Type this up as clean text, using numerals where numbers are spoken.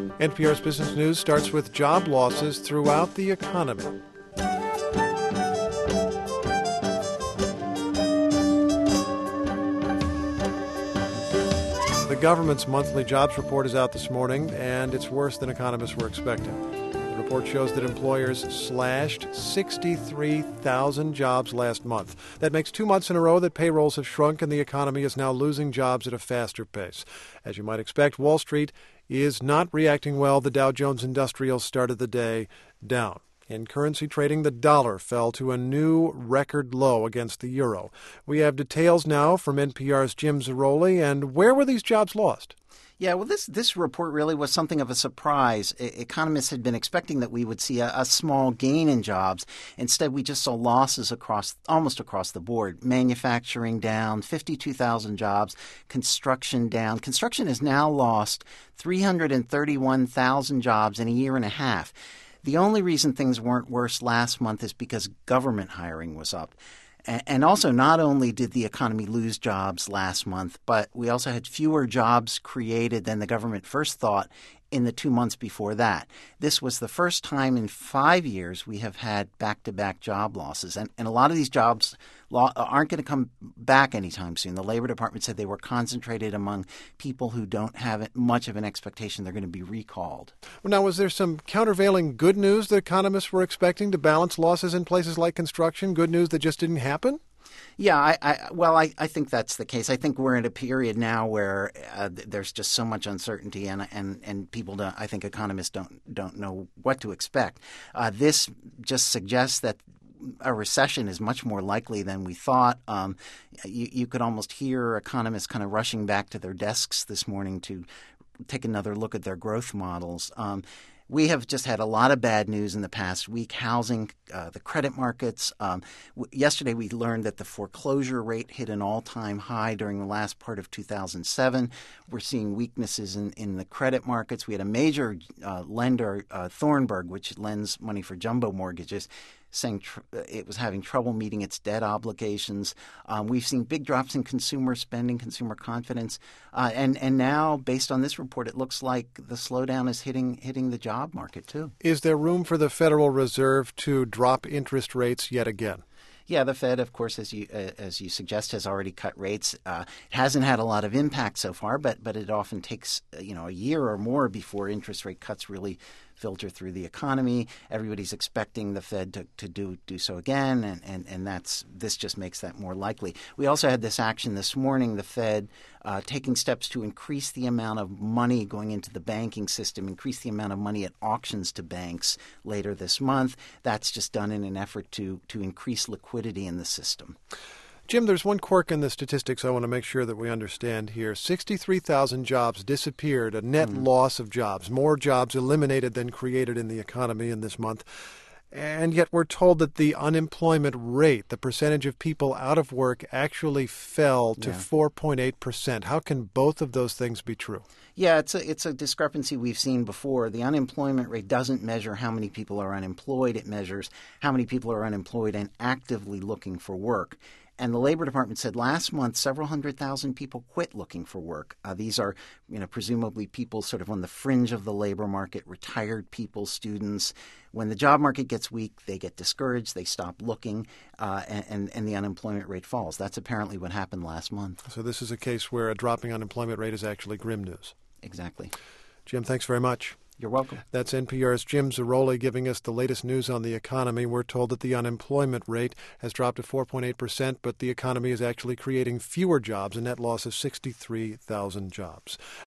NPR's Business News starts with job losses throughout the economy. The government's monthly jobs report is out this morning, and it's worse than economists were expecting. The report shows that employers slashed 63,000 jobs last month. That makes 2 months in a row that payrolls have shrunk and the economy is now losing jobs at a faster pace. As you might expect, Wall Street is not reacting well. The Dow Jones Industrial started the day down. In currency trading, the dollar fell to a new record low against the euro. We have details now from NPR's Jim Zarroli. And where were these jobs lost? Yeah, well, this report really was something of a surprise. Economists had been expecting that we would see a small gain in jobs. Instead, we just saw losses almost across the board. Manufacturing down, 52,000 jobs. Construction down. Construction has now lost 331,000 jobs in a year and a half. The only reason things weren't worse last month is because government hiring was up. And also, not only did the economy lose jobs last month, but we also had fewer jobs created than the government first thought in the 2 months before that. This was the first time in 5 years we have had back-to-back job losses. And a lot of these jobs aren't going to come back anytime soon. The Labor Department said they were concentrated among people who don't have much of an expectation they're going to be recalled. Well, now, was there some countervailing good news that economists were expecting to balance losses in places like construction, good news that just didn't happen? Yeah, I think that's the case. I think we're in a period now where there's just so much uncertainty, and people don't. I think economists don't know what to expect. This just suggests that a recession is much more likely than we thought. You could almost hear economists kind of rushing back to their desks this morning to take another look at their growth models. We have just had a lot of bad news in the past week. Housing, the credit markets. Yesterday we learned that the foreclosure rate hit an all-time high during the last part of 2007. We're seeing weaknesses in the credit markets. We had a major lender, Thornburg, which lends money for jumbo mortgages, saying it was having trouble meeting its debt obligations. We've seen big drops in consumer spending, consumer confidence. And now, based on this report, it looks like the slowdown is hitting the job market, too. Is there room for the Federal Reserve to drop interest rates yet again? Yeah, the Fed, of course, as you suggest, has already cut rates. It hasn't had a lot of impact so far, but it often takes a year or more before interest rate cuts really filter through the economy. Everybody's expecting the Fed to do so again, and this just makes that more likely. We also had this action this morning, the Fed taking steps to increase the amount of money going into the banking system, increase the amount of money at auctions to banks later this month. That's just done in an effort to increase liquidity in the system. Jim, there's one quirk in the statistics I want to make sure that we understand here. 63,000 jobs disappeared, a net loss of jobs, more jobs eliminated than created in the economy in this month. And yet we're told that the unemployment rate, the percentage of people out of work, actually fell to 4.8%. How can both of those things be true? Yeah, it's a discrepancy we've seen before. The unemployment rate doesn't measure how many people are unemployed. It measures how many people are unemployed and actively looking for work. And the Labor Department said last month several 100,000 people quit looking for work. These are, presumably people sort of on the fringe of the labor market, retired people, students. When the job market gets weak, they get discouraged, they stop looking, and the unemployment rate falls. That's apparently what happened last month. So this is a case where a dropping unemployment rate is actually grim news. Exactly. Jim, thanks very much. You're welcome. That's NPR's Jim Zarroli giving us the latest news on the economy. We're told that the unemployment rate has dropped to 4.8%, but the economy is actually creating fewer jobs, a net loss of 63,000 jobs.